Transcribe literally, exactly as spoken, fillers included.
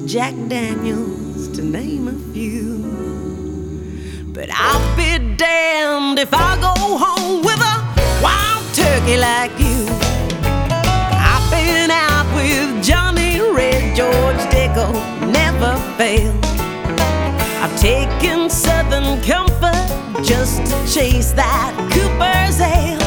Jack Daniels, to name a few. But I'll be damned if I go home with a wild turkey like you. I've been out with Johnny Red, George Dickel, never failed. I've taken Southern Comfort just to chase that Cooper's Ale.